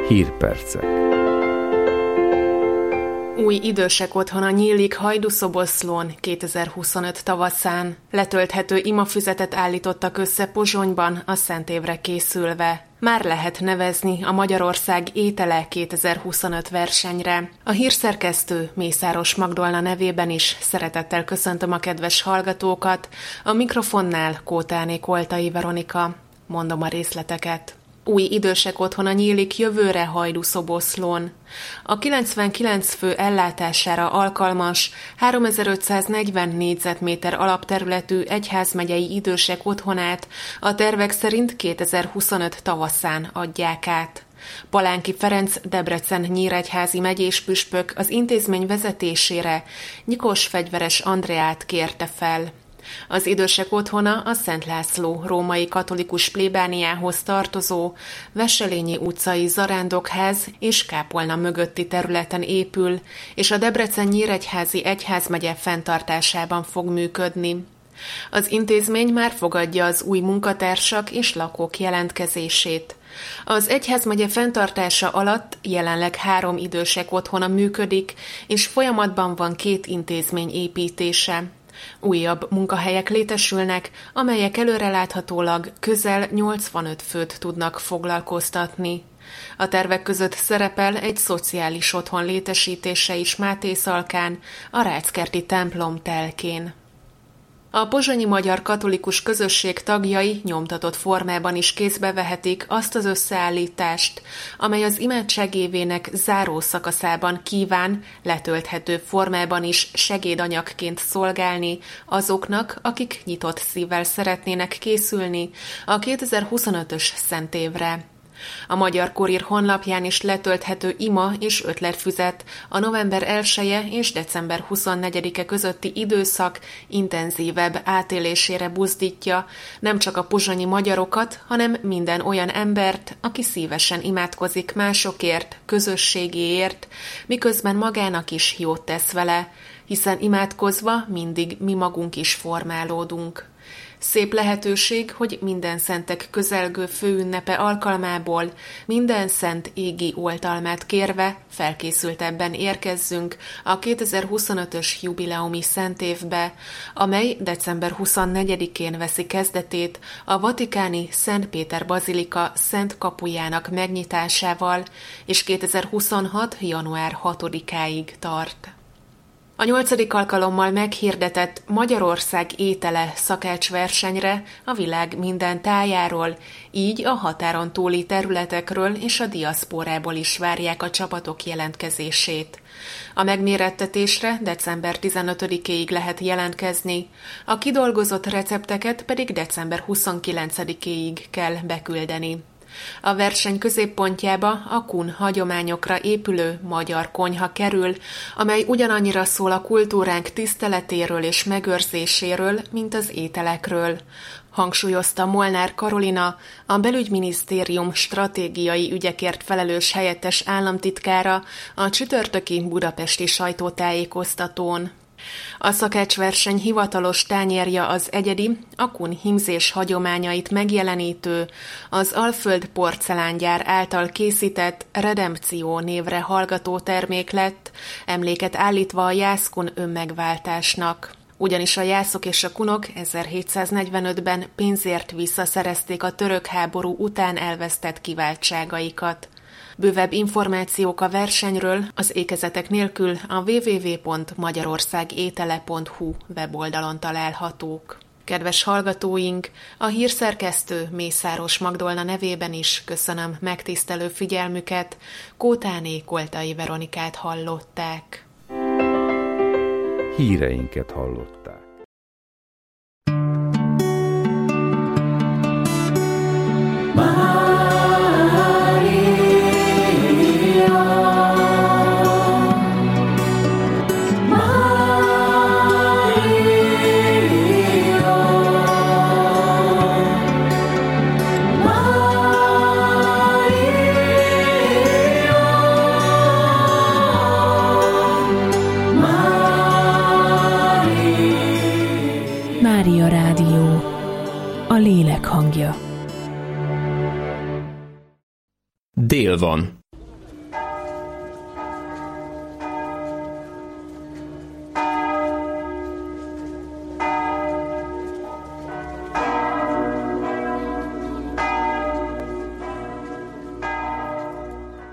Hírpercek. Új idősek otthona nyílik Hajdúszoboszlón 2025 tavaszán. Letölthető imafüzetet állítottak össze Pozsonyban a Szent Évre készülve. Már lehet nevezni a Magyarország étele 2025 versenyre. A hírszerkesztő Mészáros Magdolna nevében is szeretettel köszöntöm a kedves hallgatókat. A mikrofonnál Kótáné Koltai Veronika. Mondom a részleteket. Új idősek otthona nyílik jövőre Hajdúszoboszlón. A 99 fő ellátására alkalmas 3540 négyzetméter alapterületű egyházmegyei idősek otthonát a tervek szerint 2025 tavaszán adják át. Palánki Ferenc Debrecen-Nyíregyházi megyés püspök az intézmény vezetésére Nyikos Fegyveres Andreát kérte fel. Az idősek otthona a Szent László római katolikus plébániához tartozó Veselényi utcai zarándokház és kápolna mögötti területen épül, és a Debrecen-Nyíregyházi egyházmegye fenntartásában fog működni. Az intézmény már fogadja az új munkatársak és lakók jelentkezését. Az egyházmegye fenntartása alatt jelenleg 3 idősek otthona működik, és folyamatban van 2 intézmény építése. Újabb munkahelyek létesülnek, amelyek előreláthatólag közel 85 főt tudnak foglalkoztatni. A tervek között szerepel egy szociális otthon létesítése is Mátészalkán, a Ráczkerti templom telkén. A pozsonyi magyar katolikus közösség tagjai nyomtatott formában is kézbe vehetik azt az összeállítást, amely az imádság évének záró szakaszában kíván letölthető formában is segédanyagként szolgálni azoknak, akik nyitott szívvel szeretnének készülni a 2025-ös Szent Évre. A Magyar Kurír honlapján is letölthető ima és ötletfüzet a november 1-e és december 24-e közötti időszak intenzívebb átélésére buzdítja nem csak a pozsonyi magyarokat, hanem minden olyan embert, aki szívesen imádkozik másokért, közösségéért, miközben magának is jót tesz vele, hiszen imádkozva mindig mi magunk is formálódunk. Szép lehetőség, hogy minden szentek közelgő főünnepe alkalmából minden szent égi oltalmát kérve felkészültebben érkezzünk a 2025-ös jubileumi szentévbe, amely december 24-én veszi kezdetét a vatikáni Szent Péter bazilika szent kapujának megnyitásával, és 2026. január 6-áig tart. A 8. alkalommal meghirdetett Magyarország étele szakácsversenyre a világ minden tájáról, így a határon túli területekről és a diaszpórából is várják a csapatok jelentkezését. A megmérettetésre december 15-éig lehet jelentkezni, a kidolgozott recepteket pedig december 29-éig kell beküldeni. A verseny középpontjába a kun hagyományokra épülő magyar konyha kerül, amely ugyanannyira szól a kultúránk tiszteletéről és megőrzéséről, mint az ételekről, hangsúlyozta Molnár Karolina, a Belügyminisztérium stratégiai ügyekért felelős helyettes államtitkára a csütörtöki budapesti sajtótájékoztatón. A szakácsverseny hivatalos tányérja az egyedi, a kun hímzés hagyományait megjelenítő, az Alföld porcelángyár által készített Redempció névre hallgató termék lett, emléket állítva a jászkun önmegváltásnak. Ugyanis a jászok és a kunok 1745-ben pénzért visszaszerezték a török háború után elvesztett kiváltságaikat. Bővebb információk a versenyről az ékezetek nélkül a www.magyarországétele.hu weboldalon találhatók. Kedves hallgatóink, a hírszerkesztő Mészáros Magdolna nevében is köszönöm megtisztelő figyelmüket, Kótáné Koltai Veronikát hallották. Híreinket hallották. Mária Rádió, a lélek hangja. Dél van.